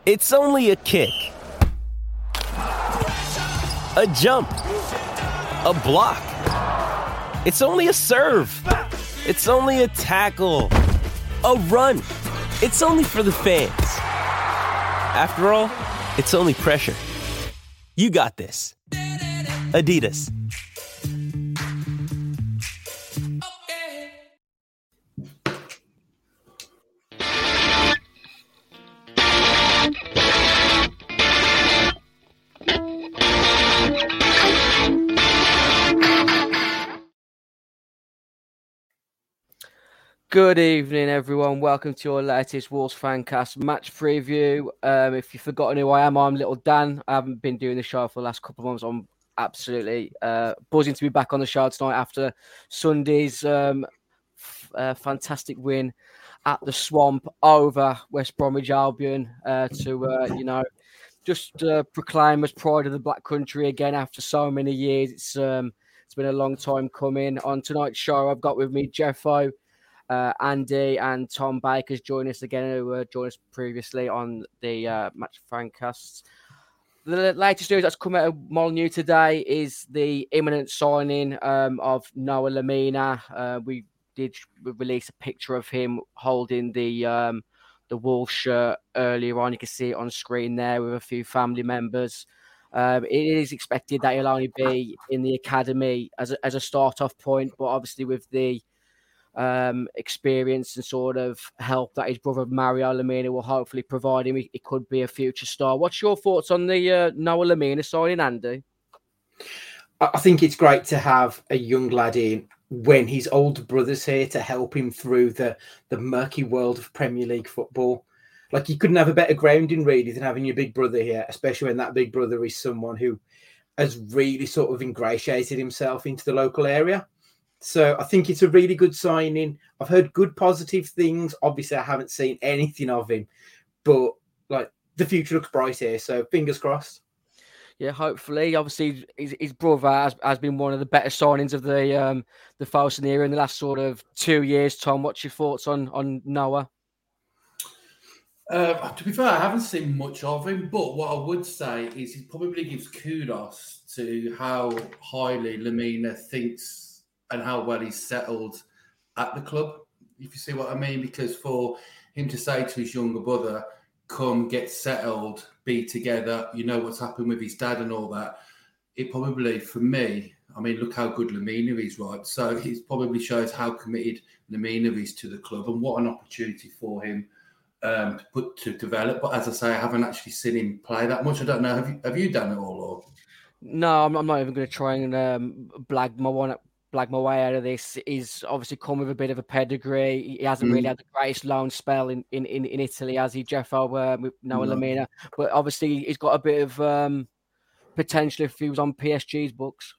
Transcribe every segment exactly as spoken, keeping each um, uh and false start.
It's only a kick, a jump, a block. It's only a serve. It's only a tackle, a run. It's only for the fans. After all, it's only pressure. You got this. Adidas. Good evening, everyone. Welcome to your latest Wolves Fancast match preview. Um, if you've forgotten who I am, I'm Little Dan. I haven't been doing the show for the last couple of months. I'm absolutely uh, buzzing to be back on the show tonight after Sunday's um, f- uh, fantastic win at the Swamp over West Bromwich Albion uh, to, uh, you know, just uh, proclaim as pride of the Black Country again after so many years. It's um, it's been a long time coming. On tonight's show, I've got with me Jeffo, Uh, Andy and Tom Baker's joined us again, who uh, joined us previously on the uh, Match Fancasts. The latest news that's come out of Molineux today is the imminent signing um, of Noah Lemina. Uh, we did release a picture of him holding the um, the Wolves shirt earlier on. You can see it on screen there with a few family members. Um, it is expected that he'll only be in the academy as a, as a start-off point, but obviously with the um, experience and sort of help that his brother Mario Lemina will hopefully provide him, he, he could be a future star. What's your thoughts on the uh, Noah Lemina signing, Andy? I think it's great to have a young lad in when his older brother's here to help him through the, the murky world of Premier League football. Like, you couldn't have a better grounding, really, than having your big brother here, especially when that big brother is someone who has really sort of ingratiated himself into the local area. So I think it's a really good signing. I've heard good positive things. Obviously, I haven't seen anything of him, but like the future looks bright here. So fingers crossed. Yeah, hopefully. Obviously, his, his brother has, has been one of the better signings of the um, the Fosun era in the last sort of two years. Tom, what's your thoughts on on Noah? Uh, to be fair, I haven't seen much of him, but what I would say is he probably gives kudos to how highly Lemina thinks and how well he's settled at the club, if you see what I mean. Because for him to say to his younger brother, come get settled, be together, you know what's happened with his dad and all that, it probably, for me, I mean, look how good Lemina is, right? So it probably shows how committed Lemina is to the club and what an opportunity for him um, to put to develop. But as I say, I haven't actually seen him play that much. I don't know. Have you, have you done it all? Or? No, I'm, I'm not even going to try and um, blag my one blag my way out of this. He's obviously come with a bit of a pedigree. He hasn't mm. really had the greatest loan spell in, in, in, in Italy, has he, Jeffo, uh, with Noah no. Lemina? But obviously he's got a bit of um, potential if he was on P S G's books.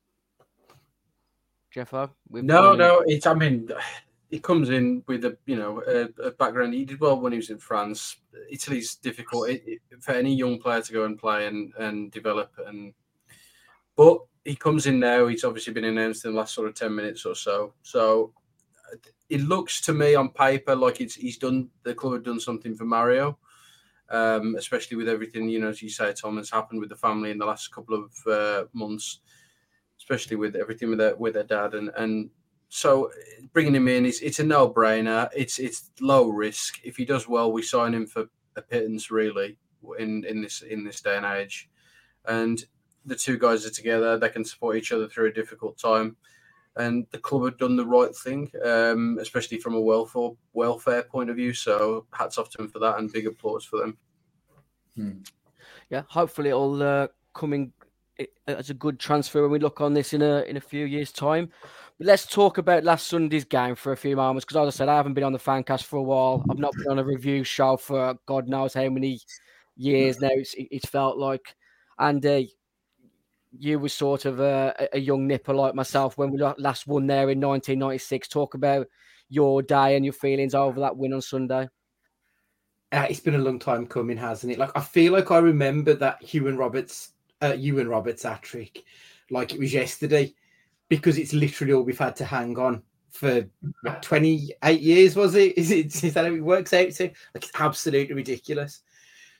Jeffo? No, no, it's, I mean, he comes in with a, you know, a, a background. He did well when he was in France. Italy's difficult it, it, for any young player to go and play and, and develop. And But he comes in now. He's obviously been announced in the last sort of ten minutes or so. So it looks to me on paper like it's he's done. The club have done something for Mario, um, especially with everything, you know, as you say, Tom, has happened with the family in the last couple of uh, months, especially with everything with their with their dad. And and so bringing him in is it's a no brainer. It's it's low risk. If he does well, we sign him for a pittance, really, in in this in this day and age. And the two guys are together. They can support each other through a difficult time. And the club have done the right thing, um, especially from a welfare welfare point of view. So hats off to them for that and big applause for them. Hmm. Yeah, hopefully it'll uh, come in as a good transfer when we look on this in a in a few years' time. But let's talk about last Sunday's game for a few moments, because as I said, I haven't been on the Fancast for a while. I've not been on a review show for God knows how many years now. It's, it's felt like. And uh, you were sort of a, a young nipper like myself when we last won there in nineteen ninety-six. Talk about your day and your feelings over that win on Sunday. Uh, it's been a long time coming, hasn't it? Like, I feel like I remember that Ewan Roberts, uh, Ewan Roberts hat trick like it was yesterday, because it's literally all we've had to hang on for what, twenty-eight years, was it? Is it? Is that how it works out to? Like, it's absolutely ridiculous.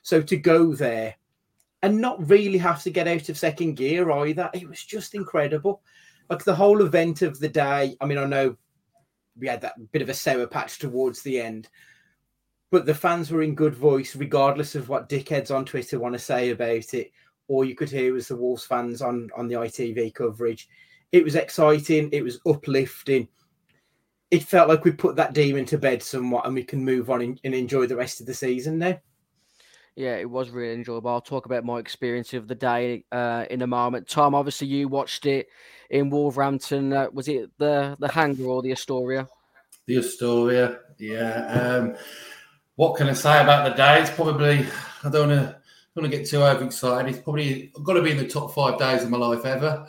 So to go there and not really have to get out of second gear either, it was just incredible. Like the whole event of the day. I mean, I know we had that bit of a sour patch towards the end, but the fans were in good voice, regardless of what dickheads on Twitter want to say about it. All you could hear was the Wolves fans on, on the I T V coverage. It was exciting. It was uplifting. It felt like we put that demon to bed somewhat and we can move on and, and enjoy the rest of the season now. Yeah, it was really enjoyable. I'll talk about my experience of the day uh, in a moment. Tom, obviously you watched it in Wolverhampton. Uh, was it the, the Hangar or the Astoria? The Astoria, yeah. Um, what can I say about the day? It's probably, I don't want to don't want to get too overexcited. It's probably got to be in the top five days of my life ever.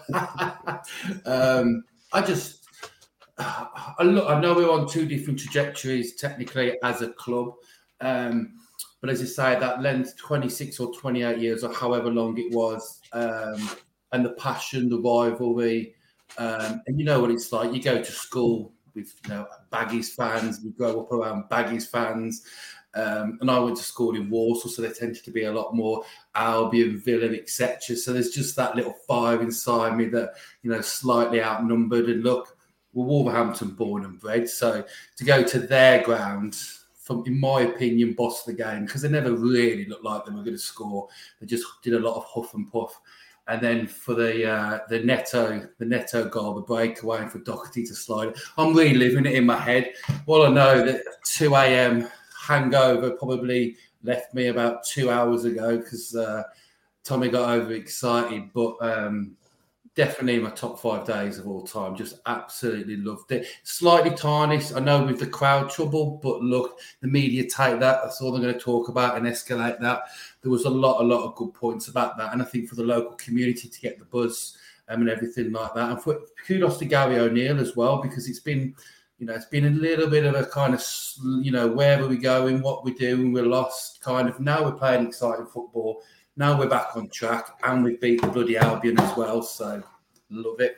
um, I just, I, look, I know we're on two different trajectories technically as a club. Um, but as you say, that length, twenty-six or twenty-eight years or however long it was, um, and the passion, the rivalry, um, and you know what it's like. You go to school with, you know, Baggies fans. We grow up around Baggies fans. Um, and I went to school in Warsaw, so there tended to be a lot more Albion, Villa, et cetera. So there's just that little fire inside me that, you know, slightly outnumbered. And look, we're Wolverhampton born and bred. So to go to their ground, from, in my opinion, boss the game, because they never really looked like they were going to score. They just did a lot of huff and puff. And then for the uh, the Neto the Neto goal, the breakaway, and for Doherty to slide, I'm reliving it in my head. Well, I know that two a.m. hangover probably left me about two hours ago because uh, Tommy got overexcited. But um, definitely my top five days of all time. Just absolutely loved it. Slightly tarnished, I know, with the crowd trouble, but look, the media take that. That's all they're going to talk about and escalate that. There was a lot, a lot of good points about that. And I think for the local community to get the buzz um, and everything like that. And for, kudos to Gary O'Neill as well, because it's been, you know, it's been a little bit of a kind of, you know, where are we going, what we do, and we're lost kind of. Now we're playing exciting football. Now we're back on track, and we've beat the bloody Albion as well. So, love it.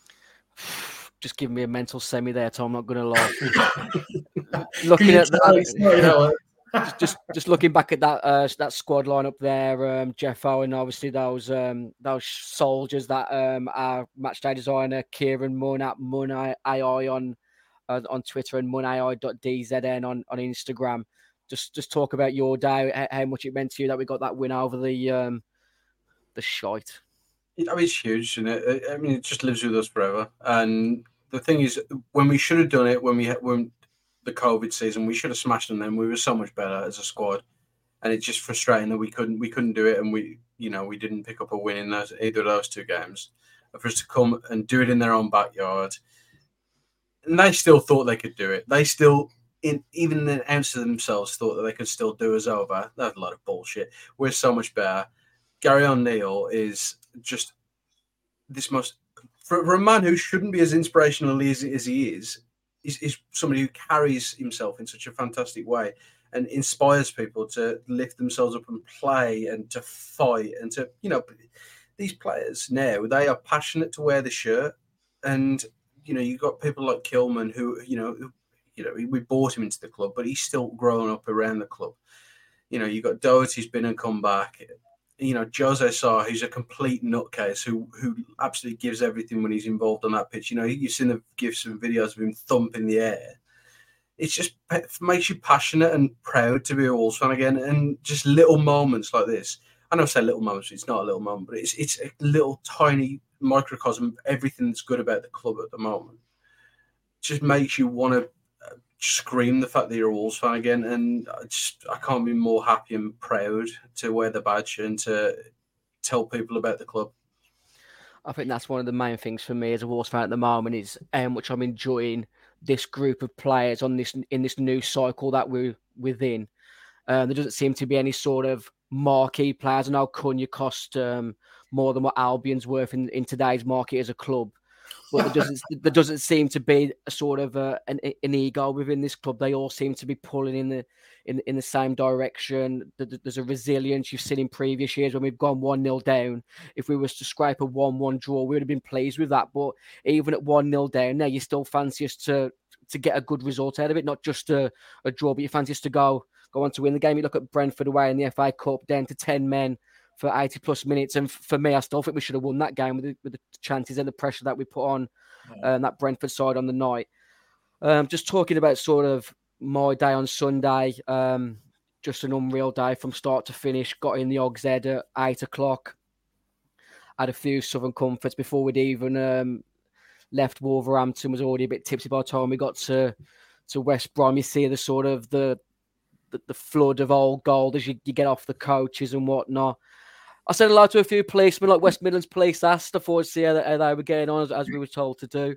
Just giving me a mental semi there, Tom. I'm not going to lie. Looking at that, you know, just, just just looking back at that uh, that squad line up there, um, Jeff Owen, obviously those um, those soldiers that um, our match day designer Kieran Munn at Munn A I on uh, on Twitter and munn A I dot D Z N on, on Instagram. Just just talk about your day, how much it meant to you that we got that win over the um, the shite. I mean, it's huge, and it, I mean, it just lives with us forever. And the thing is, when we should have done it, when we had when the COVID season, we should have smashed them. Then we were so much better as a squad, and it's just frustrating that we couldn't we couldn't do it, and we you know we didn't pick up a win in those, either of those two games. But for us to come and do it in their own backyard, and they still thought they could do it. They still. In, even the ounce of themselves thought that they could still do us over. That's a lot of bullshit. We're so much better. Gary O'Neill is just this most for, for a man who shouldn't be as inspirational as, as he is. He's, he's somebody who carries himself in such a fantastic way and inspires people to lift themselves up and play and to fight and to, you know, these players now, they are passionate to wear the shirt. And, you know, you've got people like Kilman who, you know, who, You know, we bought him into the club, but he's still growing up around the club. You know, you've got Doherty's been and come back. You know, Jose Sarr, who's a complete nutcase, who who absolutely gives everything when he's involved on that pitch. You know, you've seen the gifs and videos of him thumping the air. It just makes you passionate and proud to be a Wolves fan again. And just little moments like this. I know I say little moments, it's not a little moment, but it's it's a little tiny microcosm of everything that's good about the club at the moment. It just makes you want to scream the fact that you're a Wolves fan again, and I just I can't be more happy and proud to wear the badge and to tell people about the club. I think that's one of the main things for me as a Wolves fan at the moment is how much I'm enjoying this group of players on this in this new cycle that we're within. Uh, there doesn't seem to be any sort of marquee players. I know Cunha cost um, more than what Albion's worth in, in today's market as a club. But there doesn't there doesn't seem to be a sort of a, an, an ego within this club. They all seem to be pulling in the in, in the same direction. There's a resilience you've seen in previous years when we've gone one nil down. If we was to scrape a one one draw, we would have been pleased with that. But even at one nil down, now you still fancy us to to get a good result out of it, not just a, a draw, but you fancy us to go go on to win the game. You look at Brentford away in the F A Cup, down to ten men for eighty plus minutes. And for me, I still think we should have won that game with the, with the chances and the pressure that we put on um, that Brentford side on the night. Um, just talking about sort of my day on Sunday, um, just an unreal day from start to finish. Got in the Og's Head at eight o'clock. Had a few Southern Comforts before we'd even um, left Wolverhampton. Was already a bit tipsy by the time we got to to West Brom. You see the sort of the the, the flood of old gold as you, you get off the coaches and whatnot. I said hello to a few policemen, like West Midlands Police asked. I thought to see how they, how they were getting on, as, as we were told to do.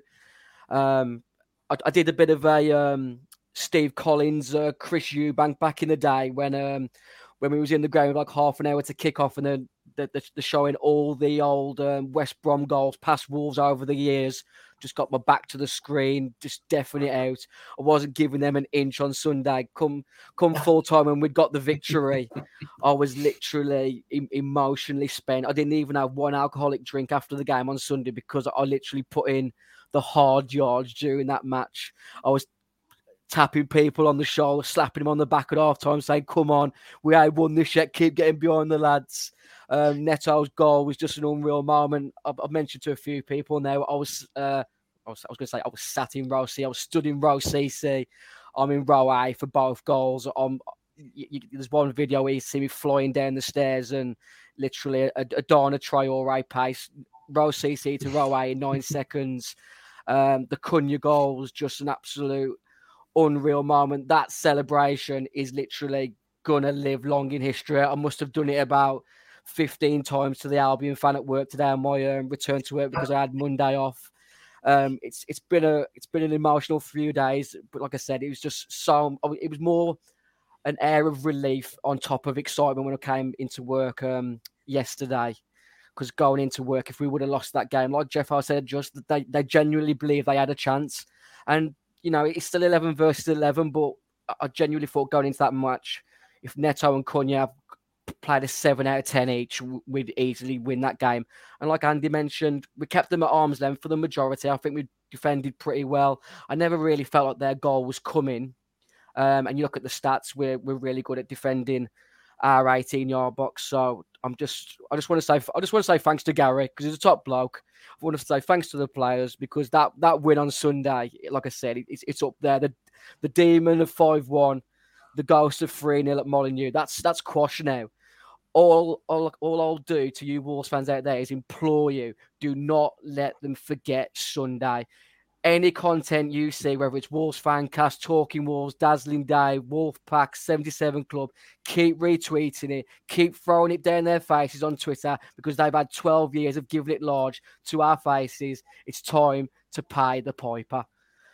Um, I, I did a bit of a um, Steve Collins, uh, Chris Eubank back in the day when um, when we was in the ground like half an hour to kick off, and then the, the, the showing all the old um, West Brom goals past Wolves over the years. Just got my back to the screen, just deafening it out. I wasn't giving them an inch on Sunday. Come, come full time, and we got the victory. I was literally em- emotionally spent. I didn't even have one alcoholic drink after the game on Sunday because I literally put in the hard yards during that match. I was tapping people on the shoulder, slapping them on the back at half time, saying, "Come on, we ain't won this yet. Keep getting behind the lads." Um, Neto's goal was just an unreal moment. I've, I've mentioned to a few people now. I was, uh, I was, I was going to say, I was sat in row C. I was stood in row C C. I'm in row A for both goals. I'm, you, you, there's one video where you see me flying down the stairs and literally a, a Dana Traore pace, row C C to row A in nine seconds. Um, the Cunha goal was just an absolute unreal moment. That celebration is literally gonna live long in history. I must have done it about fifteen times to the Albion fan at work today on my um, return to work because I had Monday off. Um, it's it's been a it's been an emotional few days, but like I said, it was just so it was more an air of relief on top of excitement when I came into work um, yesterday. Because going into work, if we would have lost that game, like Jeff I said, just that they they genuinely believe they had a chance, and you know it's still eleven versus eleven, but I genuinely thought going into that match, if Neto and Cunha played a seven out of ten each, we'd easily win that game. And like Andy mentioned, we kept them at arm's length for the majority. I think we defended pretty well. I never really felt like their goal was coming. Um, and you look at the stats, we're we're really good at defending our eighteen-yard box. So I'm just, I just want to say, I just want to say thanks to Gary because he's a top bloke. I want to say thanks to the players because that that win on Sunday, like I said, it's it's up there. The the demon of five one, the ghost of three nil at Molineux. That's that's quashed now. All, all, all I'll do to you Wolves fans out there is implore you, do not let them forget Sunday. Any content you see, whether it's Wolves Fancast, Talking Wolves, Dazzling Day, Wolfpack, seventy-seven Club, keep retweeting it, keep throwing it down their faces on Twitter because they've had twelve years of giving it large to our faces. It's time to pay the piper.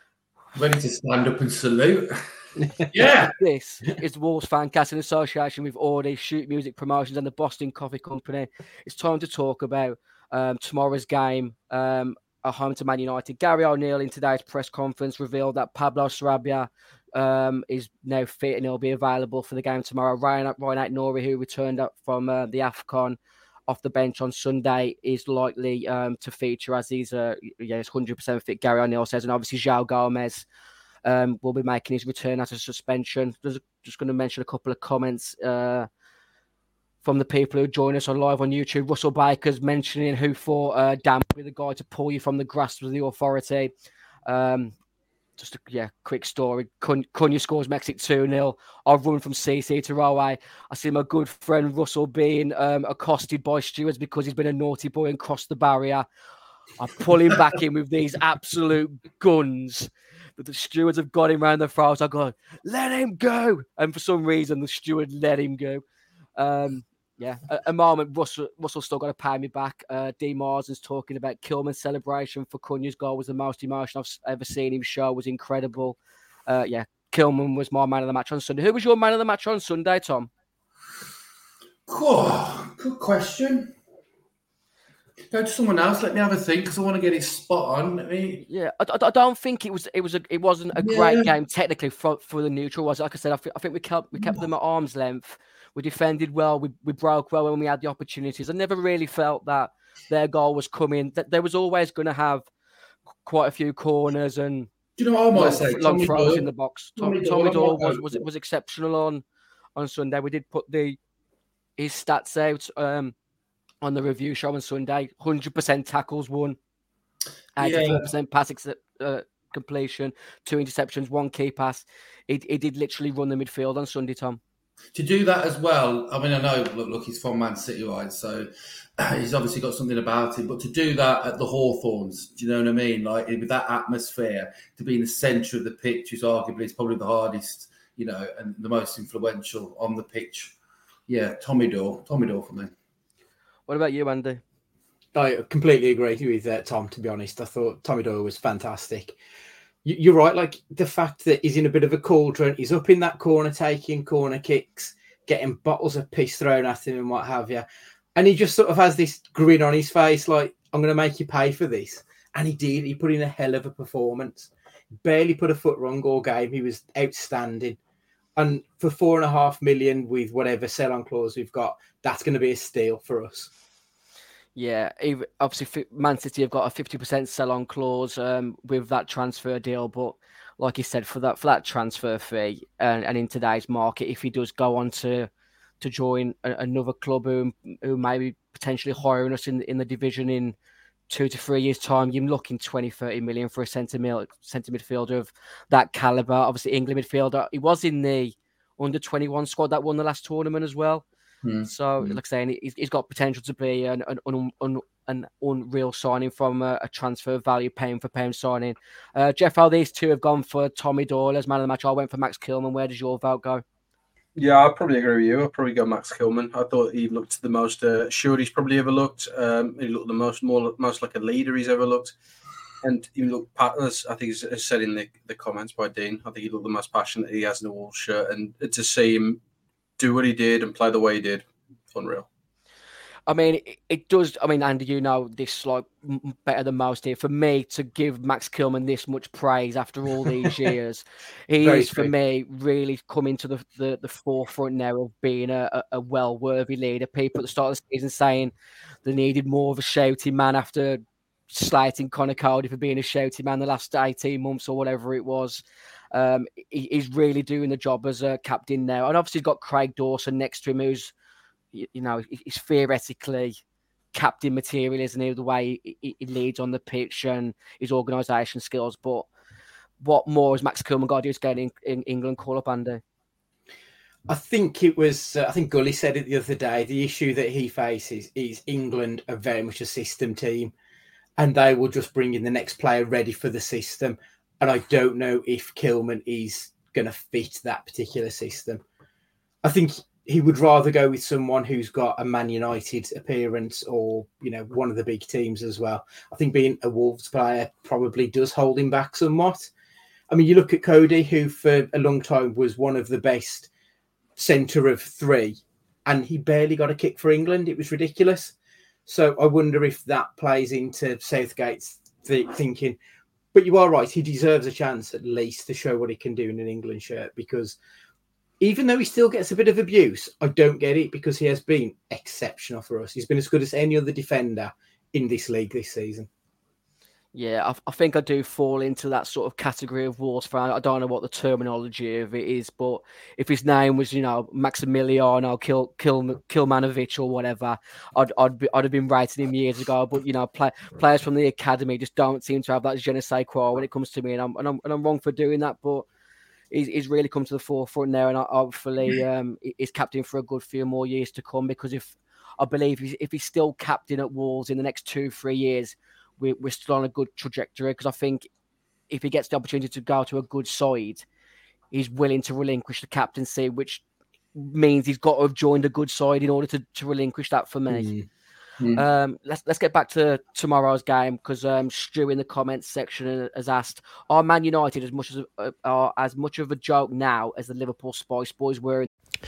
Ready to stand up and salute. Yeah. This is Wolves Fancast in association with Audi, Shoot Music Promotions and the Boston Coffee Company. It's time to talk about um, tomorrow's game um, at home to Man United. Gary O'Neill in today's press conference revealed that Pablo Sarabia um, is now fit and he'll be available for the game tomorrow. Ryan Ryan Nouri, who returned up from uh, the AFCON off the bench on Sunday, is likely um, to feature as he's uh, yeah, he's one hundred percent fit, Gary O'Neill says. And obviously, João Gomez um, will be making his return after suspension. Just, just going to mention a couple of comments uh, from the people who join us on live on YouTube. Russell Baker's mentioning who thought uh, Dan would be the guy to pull you from the grasp of the authority. Um, Just a yeah, quick story. Cunha scores, makes it two nil. I've run from C C to row A. I see my good friend Russell being um, accosted by stewards because he's been a naughty boy and crossed the barrier. I pull him back in with these absolute guns. But the stewards have got him round the throat. I go, let him go. And for some reason, the steward let him go. Um, yeah, a, a moment, Russell, Russell still got to pay me back. Uh, D. Marsden's talking about Kilman's celebration for Cunha's goal was the most emotion I've ever seen him show. Was incredible. Uh, yeah, Kilman was my man of the match on Sunday. Who was your man of the match on Sunday, Tom? Oh, good question. Go to someone else. Let me have a think because I want to get it spot on. Let me... Yeah, I, I, I don't think it was. It was a. It wasn't a yeah. great game technically for, for the neutral. Was like I said. I, th- I think we kept we kept them at arm's length. We defended well. We we broke well when we had the opportunities. I never really felt that their goal was coming. That there was always going to have quite a few corners and. Do you know what I might long, say? Long throws in the box. Tommy, Tommy Doyle was was, was exceptional on on Sunday. We did put the his stats out um, on the review show on Sunday. one hundred percent tackles won, eighty-four percent Yeah. pass ex- uh, completion, two interceptions, one key pass. He, he did literally run the midfield on Sunday, Tom. To do that as well, I mean, I know, look, look he's from Man City, right? So he's obviously got something about him. But to do that at the Hawthorns, do you know what I mean? Like, with that atmosphere, to be in the centre of the pitch is arguably it's probably the hardest, you know, and the most influential on the pitch. Yeah, Tommy Doyle. Tommy Doyle for me. What about you, Andy? I completely agree with uh, Tom, to be honest. I thought Tommy Doyle was fantastic. You're right, like the fact that he's in a bit of a cauldron, he's up in that corner taking corner kicks, getting bottles of piss thrown at him and what have you. And he just sort of has this grin on his face, like, I'm going to make you pay for this. And he did. He put in a hell of a performance. Barely put a foot wrong all game. He was outstanding. And for four and a half million with whatever sell-on clause we've got, that's going to be a steal for us. Yeah, obviously Man City have got a fifty percent sell-on clause um, with that transfer deal, but like you said, for that for that transfer fee and, and in today's market, if he does go on to to join a, another club who who may be potentially hiring us in in the division in two to three years' time, you're looking twenty, thirty million for a centre mid, centre midfielder of that calibre. Obviously, England midfielder. He was in the under twenty-one squad that won the last tournament as well. Mm. So, mm. like I say, he's, he's got potential to be an an, an, an, an unreal signing from a, a transfer value, pound for pound signing. Uh, Jeff, how these two have gone for Tommy Doyle as man of the match. I went for Max Kilman. Where does your vote go? Yeah, I'd probably agree with you. I'd probably go Max Kilman. I thought he looked the most uh, assured he's probably ever looked. Um, he looked the most more most like a leader he's ever looked. And he looked, as I think it's said in the, the comments by Dean, I think he looked the most passionate he has in a Wolves shirt. And to see him do what he did and play the way he did, unreal. I mean, it, it does. I mean, Andy, you know this like better than most here. For me to give Max Kilman this much praise after all these years, he is for me really coming to the, the, the forefront now of being a, a, a well-worthy leader. People at the start of the season saying they needed more of a shouty man after slating Conor Cody for being a shouty man the last eighteen months or whatever it was. Um, he, he's really doing the job as a captain now, and obviously he's got Craig Dawson next to him, who's you know, he's theoretically captain material, isn't he? The way he, he leads on the pitch and his organisation skills. But what more has Max Kilman got to do to get in, in England call up, Andy? I think it was, uh, I think Gully said it the other day, the issue that he faces is England are very much a system team and they will just bring in the next player ready for the system. And I don't know if Kilman is going to fit that particular system. I think he would rather go with someone who's got a Man United appearance or, you know, one of the big teams as well. I think being a Wolves player probably does hold him back somewhat. I mean, you look at Cody, who for a long time was one of the best centre of three, and he barely got a kick for England. It was ridiculous. So I wonder if that plays into Southgate's th- thinking. But you are right, he deserves a chance at least to show what he can do in an England shirt, because even though he still gets a bit of abuse, I don't get it because he has been exceptional for us. He's been as good as any other defender in this league this season. Yeah, I, I think I do fall into that sort of category of Wolves fan. I don't know what the terminology of it is, but if his name was, you know, Maximiliano Kil, Kil, Kilmanovic or whatever, I'd I'd, be, I'd have been writing him years ago. But you know, play, players from the academy just don't seem to have that je ne sais quoi when it comes to me, and I'm and I'm, and I'm wrong for doing that, but. He's, he's really come to the forefront there, and hopefully um, he's captain for a good few more years to come. Because if I believe he's, if he's still captain at Wolves in the next two, three years, we, we're still on a good trajectory. Because I think if he gets the opportunity to go to a good side, he's willing to relinquish the captaincy, which means he's got to have joined a good side in order to, to relinquish that for me. Mm. Mm. Um, let's let's get back to tomorrow's game because um, Stu in the comments section has asked: are Man United as much as uh, are as much of a joke now as the Liverpool Spice Boys were?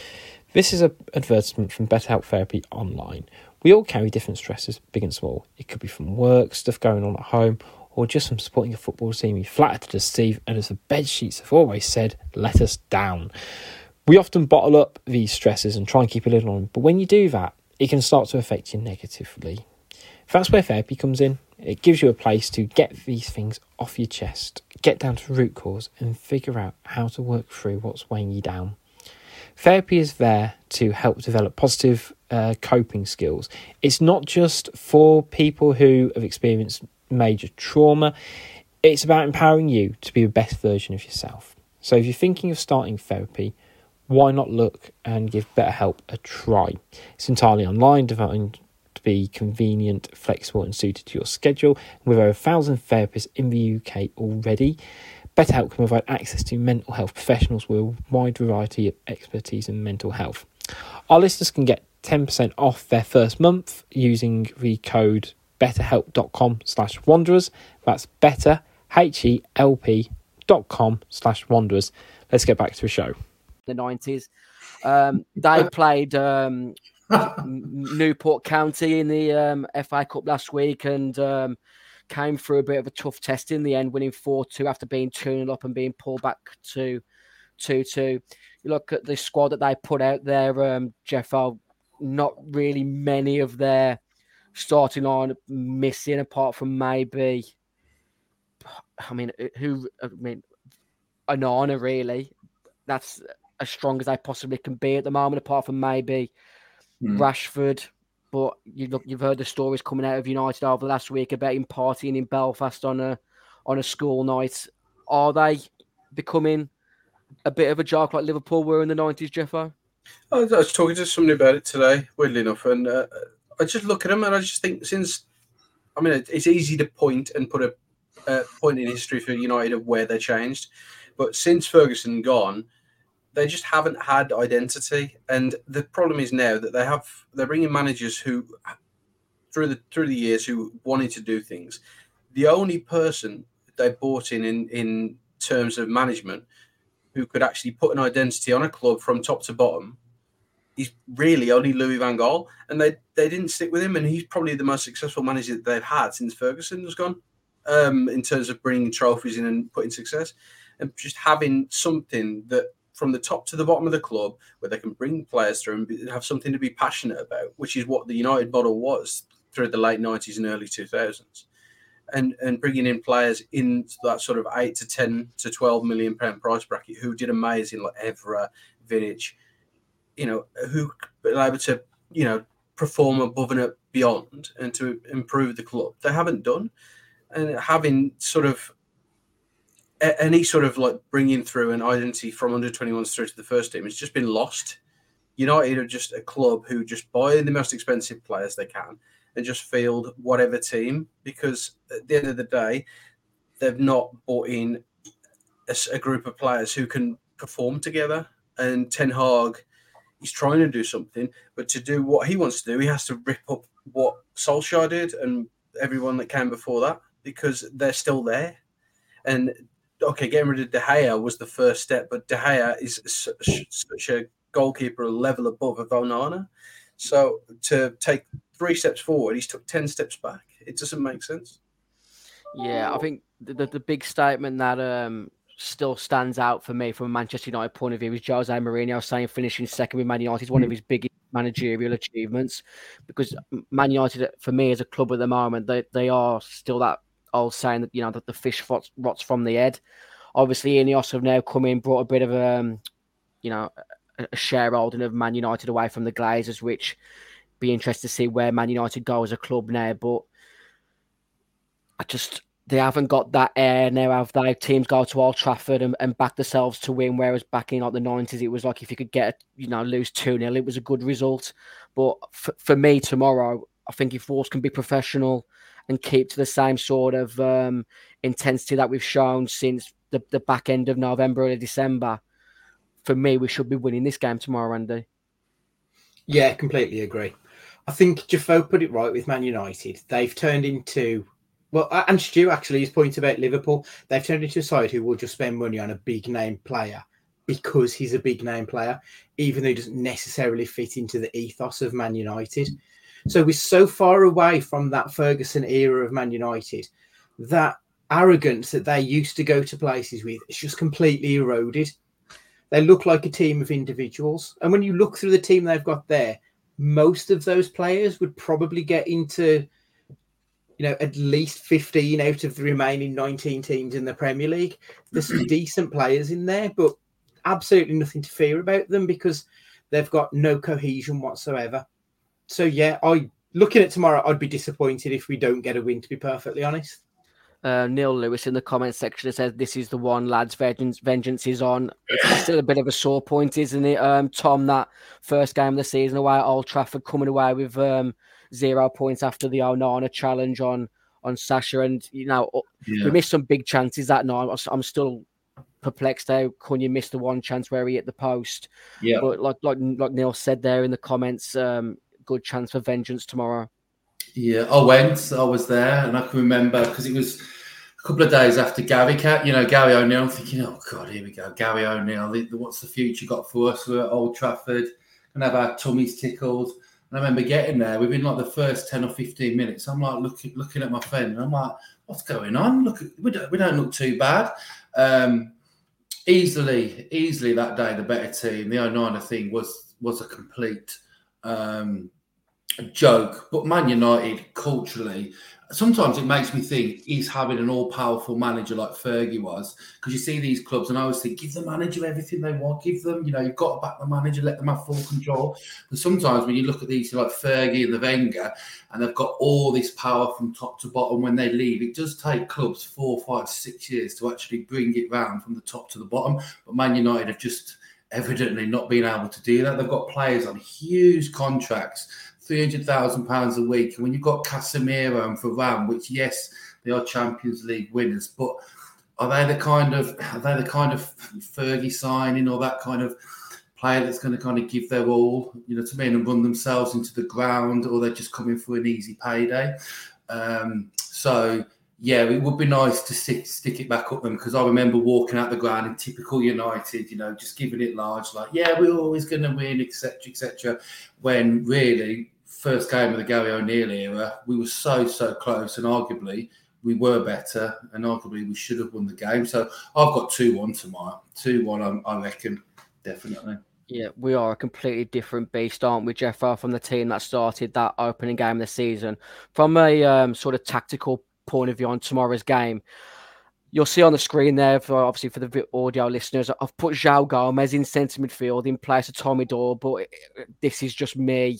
This is an advertisement from Better Help Therapy Online. We all carry different stresses, big and small. It could be from work, stuff going on at home, or just from supporting a football team. We flattered to deceive, and as the bed sheets have always said, let us down. We often bottle up these stresses and try and keep a lid on them, but when you do that, it can start to affect you negatively. That's where therapy comes in. It gives you a place to get these things off your chest, get down to the root cause and figure out how to work through what's weighing you down. Therapy is there to help develop positive uh, coping skills. It's not just for people who have experienced major trauma. It's about empowering you to be the best version of yourself. So if you're thinking of starting therapy, why not look and give BetterHelp a try? It's entirely online, designed to be convenient, flexible and suited to your schedule. With over a thousand therapists in the U K already, BetterHelp can provide access to mental health professionals with a wide variety of expertise in mental health. Our listeners can get ten percent off their first month using the code betterhelp.com slash wanderers. That's better, H-E-L-P dot com slash wanderers. Let's get back to the show. The nineties. Um, they played um, Newport County in the um, F A Cup last week and um, came through a bit of a tough test in the end, winning four two after being two nil up and being pulled back to two two. You look at the squad that they put out there, um, Jeffo, not really many of their starting line missing apart from maybe, I mean, who, I mean, Onana really. That's as strong as they possibly can be at the moment, apart from maybe mm. Rashford. But you look, you've heard the stories coming out of United over the last week about him partying in Belfast on a on a school night. Are they becoming a bit of a joke like Liverpool were in the nineties, Jeffo? I was talking to somebody about it today, weirdly enough, and uh, I just look at them and I just think since, I mean, it's easy to point and put a uh, point in history for United of where they changed, but since Ferguson gone, they just haven't had identity. And the problem is now that they have, they're bringing managers who, through the through the years, who wanted to do things. The only person they brought in, in in terms of management who could actually put an identity on a club from top to bottom is really only Louis van Gaal. And they, they didn't stick with him. And he's probably the most successful manager that they've had since Ferguson was gone, um, in terms of bringing trophies in and putting success. And just having something that from the top to the bottom of the club where they can bring players through and be, have something to be passionate about, which is what the United model was through the late nineties and early two thousands. And and bringing in players in that sort of eight to ten to twelve million pound price bracket who did amazing, like Evra, Vidic, you know, who were able to, you know, perform above and beyond and to improve the club. They haven't done. And having sort of any sort of like bringing through an identity from under twenty-ones through to the first team has just been lost. United are just a club who just buy the most expensive players they can and just field whatever team, because at the end of the day, they've not brought in a, a group of players who can perform together. And Ten Hag is trying to do something, but to do what he wants to do, he has to rip up what Solskjaer did and everyone that came before that, because they're still there. And okay, getting rid of De Gea was the first step, but De Gea is such, such a goalkeeper a level above of Onana. So to take three steps forward, he's took ten steps back. It doesn't make sense. Yeah, I think the, the, the big statement that um, still stands out for me from a Manchester United point of view is Jose Mourinho saying finishing second with Man United is one of his biggest managerial achievements, because Man United, for me, as a club at the moment, they, they are still that old saying that, you know, that the fish rots, rots from the head. Obviously, Ineos have now come in, brought a bit of a, um, you know, a, a shareholding of Man United away from the Glazers, which be interested to see where Man United go as a club now. But I just, they haven't got that air now, have they? Teams go to Old Trafford and, and back themselves to win, whereas back in like the nineties, it was like if you could get, you know, lose two nil, it was a good result. But f- for me tomorrow, I think if Wolves can be professional and keep to the same sort of um, intensity that we've shown since the, the back end of November or December, for me, we should be winning this game tomorrow, Andy. Yeah, completely agree. I think Jafo put it right with Man United. They've turned into, well, and Stu actually, his point about Liverpool, they've turned into a side who will just spend money on a big name player because he's a big name player, even though he doesn't necessarily fit into the ethos of Man United. So we're so far away from that Ferguson era of Man United that arrogance that they used to go to places with is just completely eroded. They look like a team of individuals. And when you look through the team they've got there, most of those players would probably get into, you know, at least fifteen out of the remaining nineteen teams in the Premier League. There's some decent players in there, but absolutely nothing to fear about them because they've got no cohesion whatsoever. So yeah, I looking at tomorrow, I'd be disappointed if we don't get a win, to be perfectly honest. Uh, Neil Lewis in the comments section says, "This is the one, lads. Vengeance, vengeance is on." It's still a bit of a sore point, isn't it, um, Tom? That first game of the season away at Old Trafford, coming away with um, zero points after the Onana challenge on on Sasha, and you know yeah. we missed some big chances that night. I'm still perplexed how can you miss the one chance where he hit the post? Yeah, but like like like Neil said there in the comments, um, good chance for vengeance tomorrow. Yeah, I went. I was there, and I can remember because it was a couple of days after Gary Cat. You know, Gary O'Neill. I'm thinking, oh God, here we go, Gary O'Neill. What's the future got for us? We're at Old Trafford, and have our tummies tickled. And I remember getting there within like the first ten or fifteen minutes. I'm like looking looking at my friend, and I'm like, what's going on? Look, we don't we don't look too bad. Um, easily, easily that day the better team. The Onana thing was was a complete. Um, A joke, but Man United culturally, sometimes it makes me think he's having an all-powerful manager like Fergie was, because you see these clubs and I always think, give the manager everything they want, give them, you know, you've got to back the manager, let them have full control. But sometimes when you look at these like Fergie and the Wenger, and they've got all this power from top to bottom, when they leave, it does take clubs four, five, six years to actually bring it round from the top to the bottom. But Man United have just evidently not been able to do that. They've got players on huge contracts, three hundred thousand pounds a week. And when you've got Casemiro and Varane, which, yes, they are Champions League winners, but are they the kind of are they the kind of Fergie signing or that kind of player that's going to kind of give their all, you know, to me, and run themselves into the ground, or they're just coming for an easy payday? Um, so, yeah, it would be nice to stick, stick it back up them, because I remember walking out the ground in typical United, you know, just giving it large, like, yeah, we're always going to win, et cetera, et cetera. When really, first game of the Gary O'Neill era, we were so, so close, and arguably we were better, and arguably we should have won the game. So I've got two one tomorrow. two one, I, I reckon, definitely. Yeah, we are a completely different beast, aren't we, Jeffo, from the team that started that opening game of the season. From a um, sort of tactical point of view on tomorrow's game, you'll see on the screen there, for obviously for the audio listeners, I've put João Gomez in centre midfield in place of Tommy Doyle, but this is just me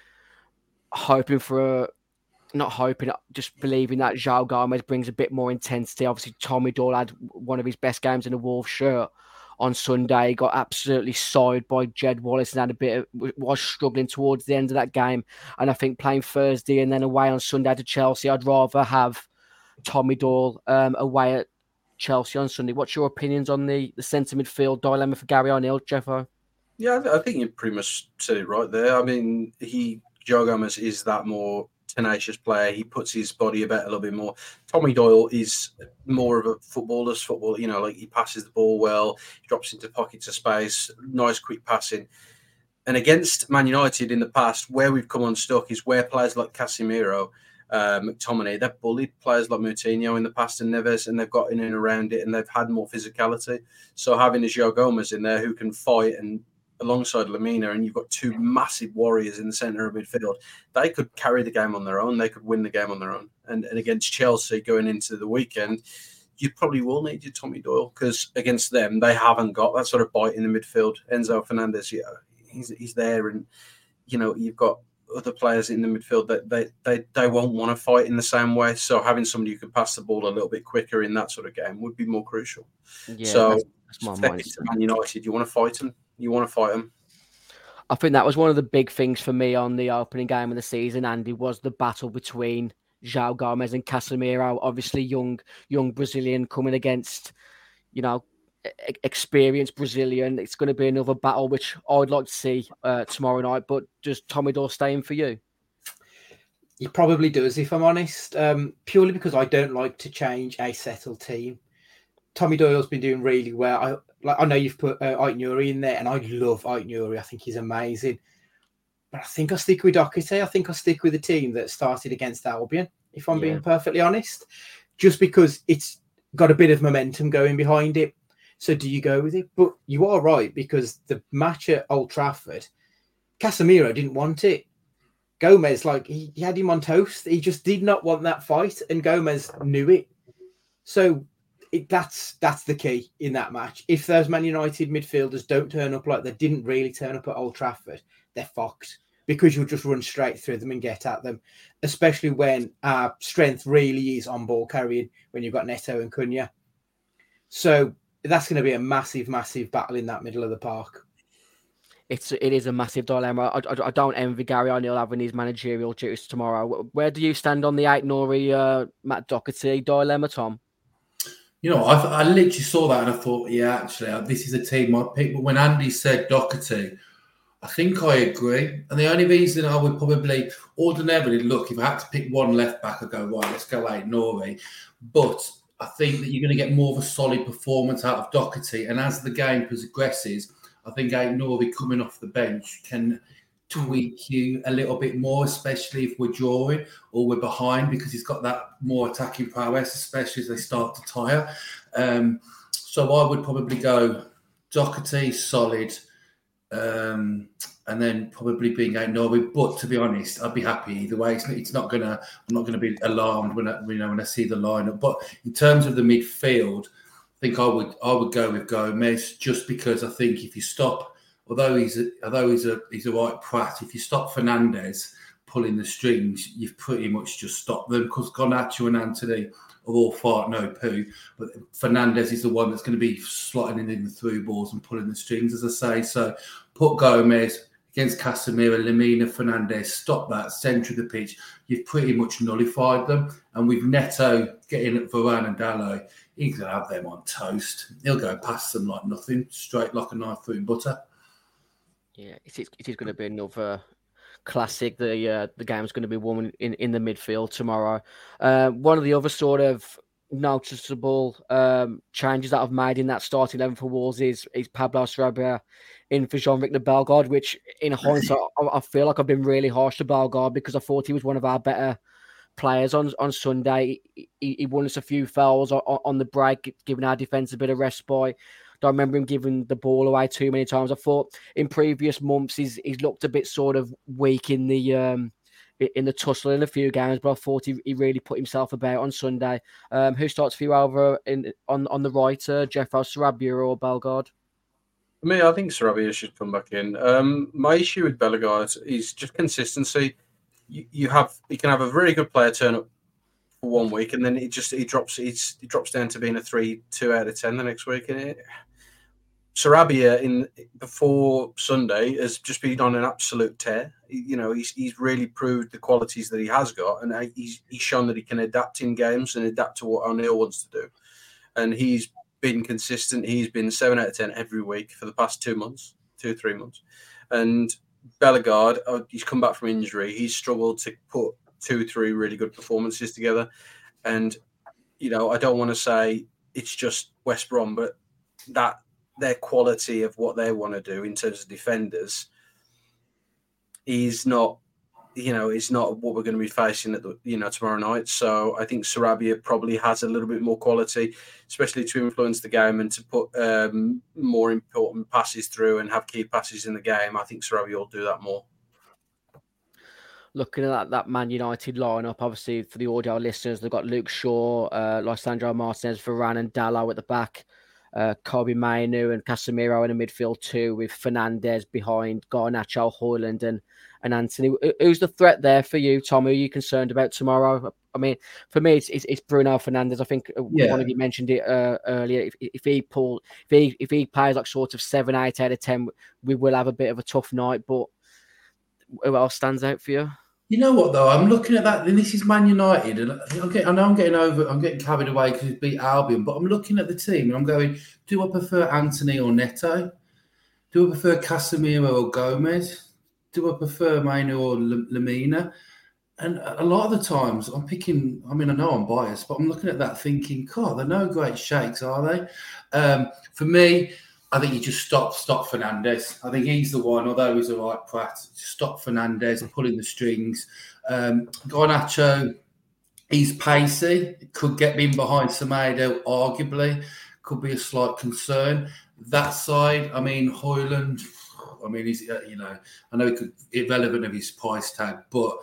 hoping for a, not hoping, just believing that João Gomez brings a bit more intensity. Obviously, Tommy Doyle had one of his best games in a Wolves shirt on Sunday. He got absolutely sawed by Jed Wallace and had a bit of, was struggling towards the end of that game. And I think playing Thursday and then away on Sunday to Chelsea, I'd rather have Tommy Doyle um, away at Chelsea on Sunday. What's your opinions on the, the centre midfield dilemma for Gary O'Neill, Jeffo? Yeah, I think you pretty much said it right there. I mean, he João Gomez is that more tenacious player. He puts his body about a little bit more. Tommy Doyle is more of a footballer's football. You know, like he passes the ball well, he drops into pockets of space, nice quick passing. And against Man United in the past, where we've come unstuck is where players like Casemiro, uh, McTominay, they've bullied players like Moutinho in the past and Neves, and they've got in and around it, and they've had more physicality. So having a João Gomez in there who can fight, and alongside Lamina, and you've got two massive warriors in the centre of midfield, they could carry the game on their own. They could win the game on their own. And, and against Chelsea going into the weekend, you probably will need your Tommy Doyle, because against them, they haven't got that sort of bite in the midfield. Enzo Fernandez, yeah, he's he's there, and you know you've got other players in the midfield that they they, they won't want to fight in the same way. So having somebody who can pass the ball a little bit quicker in that sort of game would be more crucial. Yeah, so that's, that's my mind. Man United, you want to fight them. You want to fight them. I think that was one of the big things for me on the opening game of the season, Andy, was the battle between João Gomez and Casemiro. Obviously, young young Brazilian coming against, you know, experienced Brazilian. It's going to be another battle, which I'd like to see uh, tomorrow night. But does Tommy Doyle stay in for you? He probably does, if I'm honest, um, purely because I don't like to change a settled team. Tommy Doyle's been doing really well. I like. I know you've put uh, Ait-Nouri in there, and I love Ait-Nouri. I think he's amazing. But I think I'll stick with Doherty. I think I'll stick with the team that started against Albion, if I'm yeah. being perfectly honest, just because it's got a bit of momentum going behind it. So do you go with it? But you are right, because the match at Old Trafford, Casemiro didn't want it. Gomez, like, he, he had him on toast. He just did not want that fight, and Gomez knew it. So it, that's that's the key in that match. If those Man United midfielders don't turn up like they didn't really turn up at Old Trafford, they're fucked because you'll just run straight through them and get at them, especially when our strength really is on ball carrying when you've got Neto and Cunha. So that's going to be a massive, massive battle in that middle of the park. It's it is a massive dilemma. I, I, I don't envy Gary O'Neill having his managerial duties tomorrow. Where do you stand on the Aït-Nouri, uh, Matt Doherty dilemma, Tom? You know, I, I literally saw that and I thought, yeah, actually, this is a team I picked. But when Andy said Doherty, I think I agree. And the only reason I would probably ordinarily look, if I had to pick one left back, I'd go, right, let's go Aït-Nouri. But I think that you're going to get more of a solid performance out of Doherty. And as the game progresses, I think Aït-Nouri coming off the bench can tweak you a little bit more, especially if we're drawing or we're behind, because he's got that more attacking prowess, especially as they start to tire. Um, so I would probably go Doherty, solid, um, and then probably being Aït-Nouri. But to be honest, I'd be happy either way. It's, it's not gonna. I'm not gonna be alarmed when I, you know, when I see the lineup. But in terms of the midfield, I think I would I would go with Gomez, just because I think if you stop, although he's a, although he's a he's a right prat, if you stop Fernandes pulling the strings, you've pretty much just stopped them, because Garnacho and Antony are all fart no poo, but Fernandes is the one that's going to be slotting in the through balls and pulling the strings, as I say. So put Gomez against Casemiro, Lemina, Fernandes, stop that centre of the pitch. You've pretty much nullified them, and with Neto getting at Varane and Dalot, he's going to have them on toast. He'll go past them like nothing, straight like a knife through butter. Yeah, it is, it is going to be another classic. The uh, the game's going to be won in, in the midfield tomorrow. Uh, one of the other sort of noticeable um, changes that I've made in that starting eleven for Wolves is, is Pablo Sarabia in for Jean-Victor Bellegarde, which in hindsight, I, I feel like I've been really harsh to Bellegarde, because I thought he was one of our better players on, on Sunday. He, he won us a few fouls on, on the break, giving our defence a bit of respite. Don't remember him giving the ball away too many times. I thought in previous months he's he's looked a bit sort of weak in the um, in the tussle in a few games, but I thought he, he really put himself about on Sunday. Um, who starts for you over in on, on the right, uh, Jeffo, Sarabia or Bellegarde? For me, I think Sarabia should come back in. Um, my issue with Bellegarde is just consistency. You, you have you can have a very good player turn up for one week, and then it just he drops it's, it drops down to being a three two out of ten the next week, and it. Sarabia in before Sunday has just been on an absolute tear. You know, he's he's really proved the qualities that he has got, and he's he's shown that he can adapt in games and adapt to what O'Neill wants to do. And he's been consistent. He's been seven out of ten every week for the past two months, two or three months. And Bellegarde, he's come back from injury. He's struggled to put two, three really good performances together. And you know, I don't want to say it's just West Brom, but that. Their quality of what they want to do in terms of defenders is not, you know, it's not what we're going to be facing at the, you know, tomorrow night. So I think Sarabia probably has a little bit more quality, especially to influence the game and to put um, more important passes through and have key passes in the game. I think Sarabia will do that more. Looking at that, that Man United lineup, obviously for the audio listeners, they've got Luke Shaw, uh, Lisandro Martinez, Varane and Dalot at the back. Uh, Kobe Mainu and Casemiro in the midfield too, with Fernandes behind Garnacho, Højlund and, and Antony. Who's the threat there for you, Tom? Who are you concerned about tomorrow? I mean, for me, it's it's, it's Bruno Fernandes. I think yeah. one of you mentioned it uh, earlier. If, if he pull, if he if he plays like sort of seven, eight out of ten, we will have a bit of a tough night. But who else stands out for you? You know what though? I'm looking at that, and this is Man United, and I'm getting, I know I'm getting over, I'm getting carried away because we beat Albion, but I'm looking at the team and I'm going, do I prefer Antony or Neto? Do I prefer Casemiro or Gomez? Do I prefer Mainu or Lemina? And a lot of the times I'm picking, I mean, I know I'm biased, but I'm looking at that thinking, God, they're no great shakes, are they? Um, for me, I think you just stop stop Fernandes. I think he's the one, although he's a right prat. Just stop Fernandes, pulling the strings. Um, Garnacho, he's pacey. Could get in behind Semedo, arguably. Could be a slight concern. That side, I mean, Højlund, I mean, he's, you know, I know he could, irrelevant of his price tag, but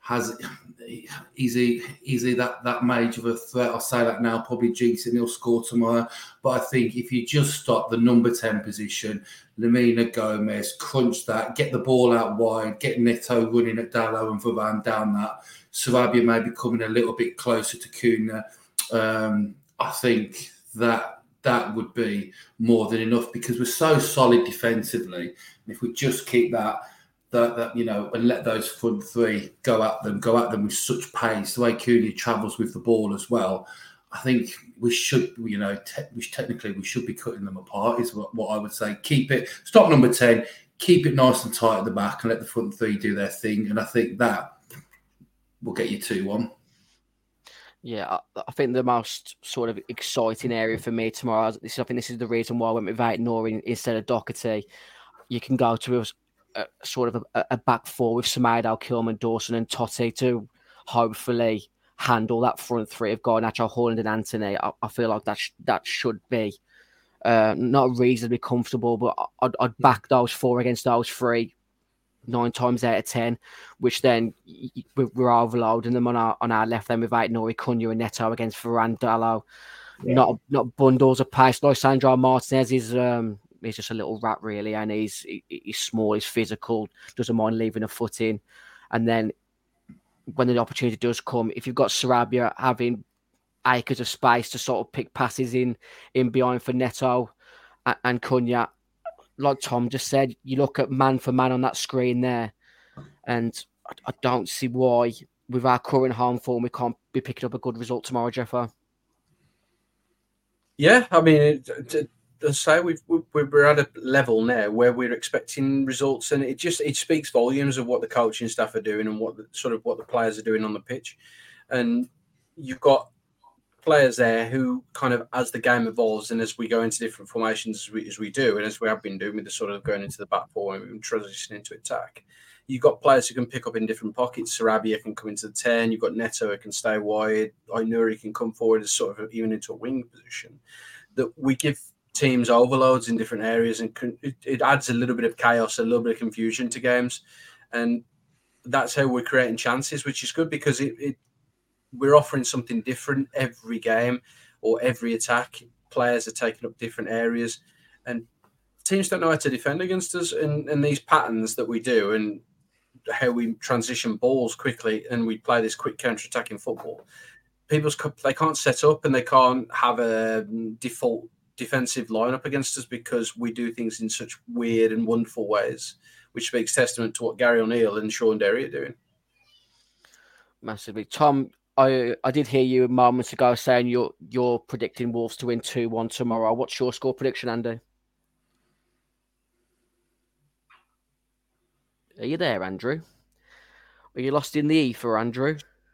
has is he is he that that major of a threat? I'll say that now, probably jinxing he'll score tomorrow. But I think if you just stop the number ten position, Lamina Gomez, crunch that, get the ball out wide, get Neto running at Dalot and Varane down that. Sarabia may be coming a little bit closer to Cunha. Um, I think that that would be more than enough because we're so solid defensively. And if we just keep that. That, that you know, and let those front three go at them, go at them with such pace. The way Cunha travels with the ball as well, I think we should, you know, te- we technically we should be cutting them apart. Is what, what I would say. Keep it, stop number ten, keep it nice and tight at the back, and let the front three do their thing. And I think that will get you two one. Yeah, I, I think the most sort of exciting area for me tomorrow. This is, I think this is the reason why I went with Aït-Nouri instead of Doherty. You can go to us. A, sort of a, a back four with Semedo, Kilman, Dawson and Totti to hopefully handle that front three of Garnacho, Haaland and Antony. I, I feel like that sh- that should be uh, not reasonably comfortable, but I'd, I'd back those four against those three nine times out of ten, which then we're overloading them on our on our left end with Aït-Nouri, Cunha and Neto against Varane, Dalot. Yeah. Not not bundles of pace. Lisandro Martinez is... Um, He's just a little rat, really, and he's he, he's small, he's physical, doesn't mind leaving a foot in. And then when the opportunity does come, if you've got Sarabia having acres of space to sort of pick passes in in behind for Neto and, and Cunha, like Tom just said, you look at man for man on that screen there, and I, I don't see why, with our current home form, we can't be picking up a good result tomorrow, Jeffo. Yeah, I mean... It, it, As I say, we've, we're at a level now where we're expecting results, and it just it speaks volumes of what the coaching staff are doing and what the, sort of what the players are doing on the pitch. And you've got players there who kind of, as the game evolves and as we go into different formations as we, as we do, and as we have been doing with the sort of going into the back four and transitioning into attack, you've got players who can pick up in different pockets. Sarabia can come into the ten. You've got Neto who can stay wide. Aït-Nouri can come forward as sort of even into a wing position. That we give teams overloads in different areas, and it, it adds a little bit of chaos, a little bit of confusion to games, and that's how we're creating chances, which is good because it, it we're offering something different every game or every attack. Players are taking up different areas, and teams don't know how to defend against us. And, and these patterns that we do, and how we transition balls quickly, and we play this quick counter-attacking football. People's they can't set up, and they can't have a default defensive lineup against us because we do things in such weird and wonderful ways, which speaks testament to what Gary O'Neill and Sean Derry are doing. Massively. Tom, I I did hear you moments ago saying you're you're predicting Wolves to win two one tomorrow. What's your score prediction, Andy? Are you there, Andrew? Are you lost in the ether, Andrew?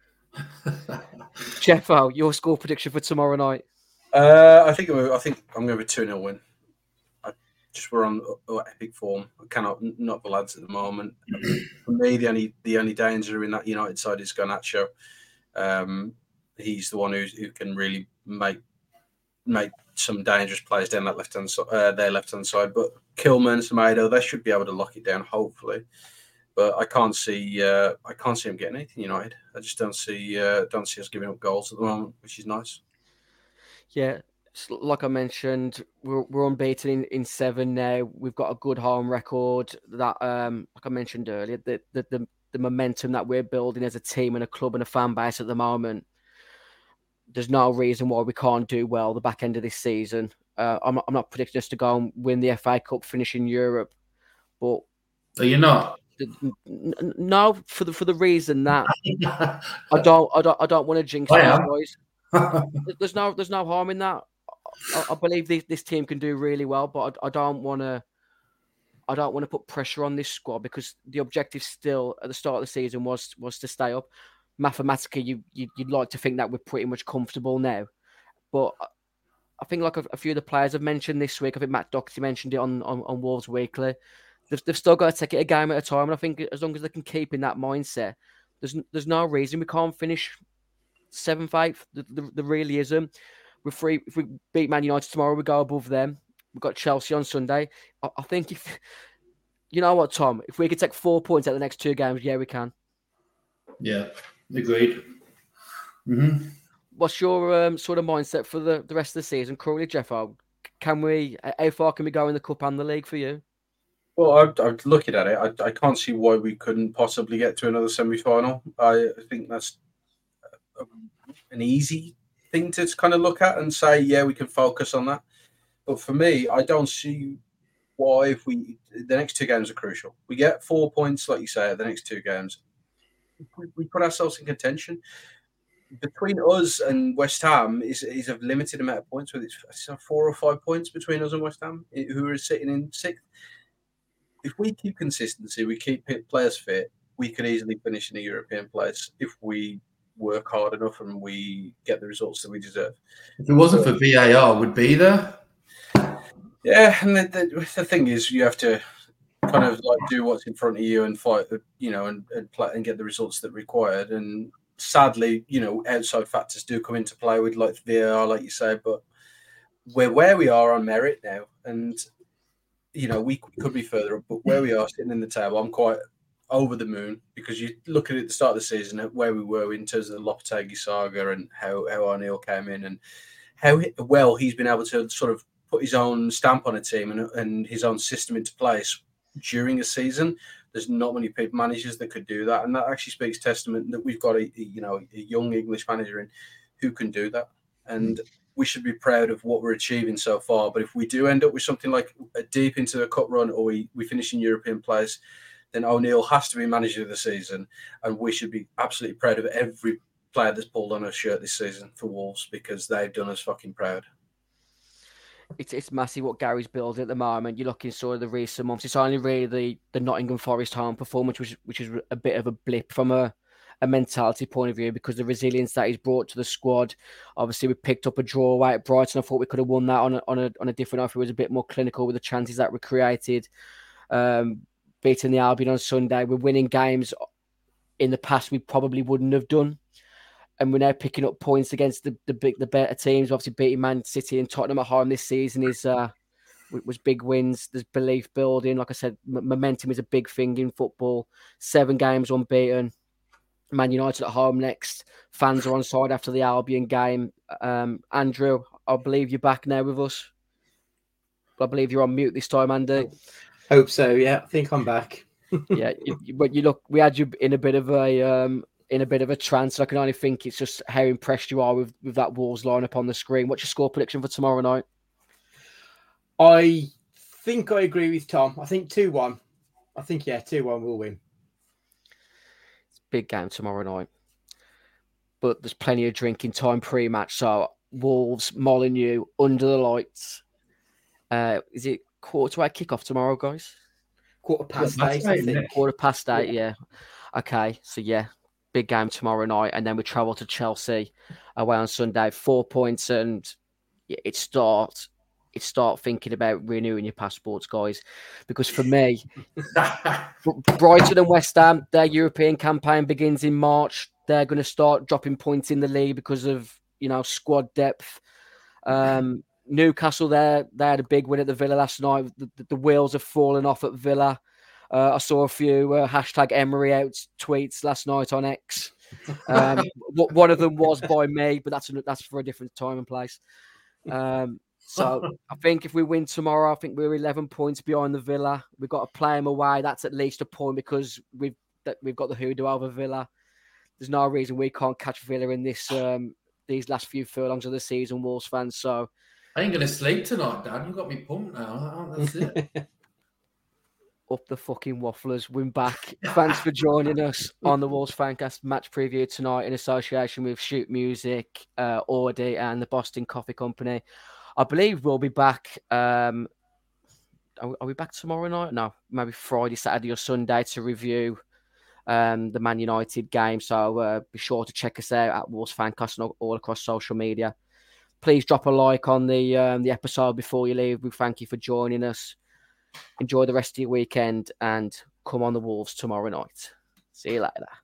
Jeffo, your score prediction for tomorrow night? Uh, I think I'm, I think I'm going to be two nil win. I just we're on uh, epic form. I cannot knock the lads at the moment. For me, the only the only danger in that United side is Garnacho. Um, he's the one who who can really make make some dangerous plays down that left hand side, uh, their left hand side. But Kilman, Semedo, they should be able to lock it down, hopefully. But I can't see uh, I can't see them getting anything United. I just don't see uh, don't see us giving up goals at the moment, which is nice. Yeah, like I mentioned, we're we're unbeaten in, in seven now. We've got a good home record. That, um, like I mentioned earlier, the, the the the momentum that we're building as a team and a club and a fan base at the moment. There's no reason why we can't do well the back end of this season. Uh, I'm not, I'm not predicting us to go and win the F A Cup, finish in Europe, but are you not? No, for the for the reason that I don't I don't I don't want to jinx these guys. There's no, there's no harm in that. I, I believe this, this team can do really well, but I, I don't want to. I don't want to put pressure on this squad because the objective still at the start of the season was was to stay up. Mathematically, you, you you'd like to think that we're pretty much comfortable now, but I think like a, a few of the players have mentioned this week. I think Matt Doherty mentioned it on on, on Wolves Weekly. They've, they've still got to take it a game at a time, and I think as long as they can keep in that mindset, there's there's no reason we can't finish seventh, eighth. There, there, there really isn't. We're free. If we beat Man United tomorrow, we go above them. We've got Chelsea on Sunday. I, I think if you know what, Tom, if we could take four points out of the next two games, yeah, we can. Yeah, agreed. Mm-hmm. What's your um, sort of mindset for the, the rest of the season currently, Jeff? Can we, how far can we go in the Cup and the League for you? Well, I'm, I'm looking at it. I, I can't see why we couldn't possibly get to another semi-final. I think that's a, an easy thing to kind of look at and say, yeah, we can focus on that. But for me, I don't see why if we the next two games are crucial. We get four points, like you say, at the next two games. We, we put ourselves in contention. Between us and West Ham is, is a limited amount of points. With it's four or five points between us and West Ham, who are sitting in sixth. If we keep consistency, we keep players fit, we could easily finish in a European place if we work hard enough and we get the results that we deserve. If it wasn't for V A R, would be there. Yeah, and the, the, the thing is, you have to kind of like do what's in front of you and fight, you know, and and, play, and get the results that are required. And sadly, you know, outside factors do come into play with like V A R, like you say, but we're where we are on merit now, and you know, we could be further up, but where we are sitting in the table, I'm quite over the moon because you look at it at the start of the season at where we were in terms of the Lopetegui saga and how, how O'Neill came in and how well he's been able to sort of put his own stamp on a team and, and his own system into place during a season. There's not many people, managers that could do that, and that actually speaks testament that we've got a you know a young English manager in who can do that, and we should be proud of what we're achieving so far. But if we do end up with something like a deep into the cup run, or we, we finish in European place, then O'Neill has to be manager of the season, and we should be absolutely proud of every player that's pulled on a shirt this season for Wolves because they've done us fucking proud. It's it's massive what Gary's building at the moment. You're looking sort of the recent months. It's only really the, the Nottingham Forest home performance, which which is a bit of a blip from a, a mentality point of view because the resilience that he's brought to the squad. Obviously, we picked up a draw away at Brighton. I thought we could have won that on a, on a on a different offer. It was a bit more clinical with the chances that were created. Um, beating the Albion on Sunday, we're winning games in the past we probably wouldn't have done. And we're now picking up points against the the big, the better teams. Obviously, beating Man City and Tottenham at home this season is uh, was big wins. There's belief building. Like I said, m- momentum is a big thing in football. Seven games unbeaten. Man United at home next. Fans are on side after the Albion game. Um, Andrew, I believe you're back now with us. I believe you're on mute this time, Andy. Hope so. Yeah, I think I'm back. yeah, you, you, but you look, we had you in a bit of a. Um, in a bit of a trance. I can only think it's just how impressed you are with, with that Wolves lineup on the screen. What's your score prediction for tomorrow night? I think I agree with Tom. I think two one. I think, yeah, two one will win. It's a big game tomorrow night. But there's plenty of drinking time pre-match. So Wolves, Molineux, under the lights. Uh, is it quarter to eight kickoff tomorrow, guys? Quarter past Quarter eight, past I eight, think. Quarter past eight, Yeah. yeah. Okay, so yeah. Big game tomorrow night, and then we travel to Chelsea away on Sunday. Four points, and it starts. It start thinking about renewing your passports, guys, because for me, Brighton and West Ham, their European campaign begins in March. They're going to start dropping points in the league because of you know squad depth. Um, Newcastle, there they had a big win at the Villa last night. The, the, the wheels have fallen off at Villa. Uh, I saw a few uh, hashtag Emery out tweets last night on X. Um, one of them was by me, but that's that's for a different time and place. Um, so I think if we win tomorrow, I think we're eleven points behind the Villa. We've got to play them away. That's at least a point because we've that we've got the hoodoo over Villa. There's no reason we can't catch Villa in this um, these last few furlongs of the season, Wolves fans. So I ain't gonna sleep tonight, Dan. You got me pumped now. That's it. Up the fucking wafflers. We're back. Thanks for joining us on the Wolves Fancast match preview tonight in association with Shoot Music, uh, Audi, and the Boston Coffee Company. I believe we'll be back. Um, are, we, are we back tomorrow night? No, maybe Friday, Saturday, or Sunday to review um, the Man United game. So uh, be sure to check us out at Wolves Fancast and all, all across social media. Please drop a like on the um, the episode before you leave. We thank you for joining us. Enjoy the rest of your weekend and come on the Wolves tomorrow night. See you later.